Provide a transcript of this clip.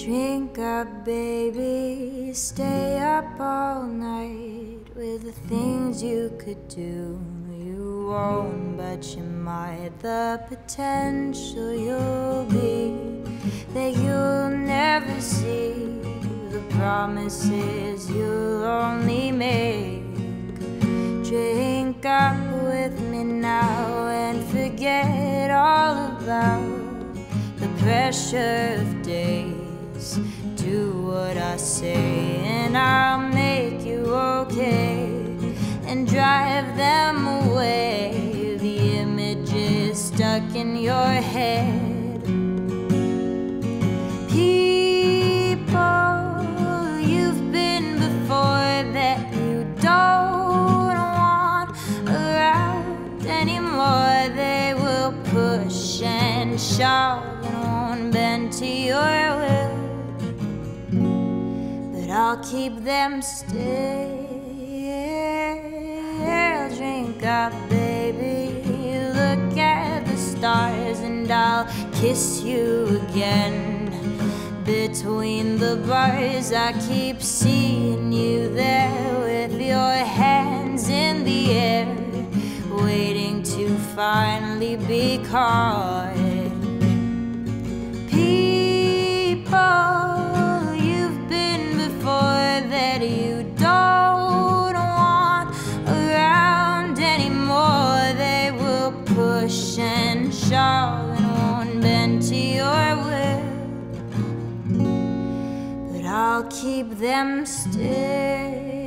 Drink up, baby, stay up all night with the things you could do. You won't, but you might. The potential you'll be that you'll never see. The promises you'll only make. Drink up with me now and forget all about the pressure of days. Do what I say and I'll make you okay and drive them away. The images stuck in your head. People you've been before that you don't want around anymore. They will push and shove and won't bend to your will. I'll keep them still. Drink up, baby, look at the stars and I'll kiss you again. Between the bars I keep seeing you there with your hands in the air, waiting to finally be caught. That you don't want around anymore. They will push and shove and won't bend to your will, but I'll keep them still.